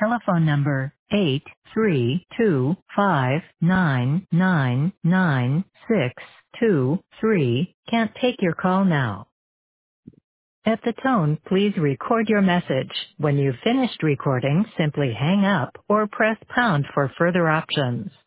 telephone number 83259999623 can't take your call now. At the tone, please record your message. When you've finished recording, simply hang up or press pound for further options.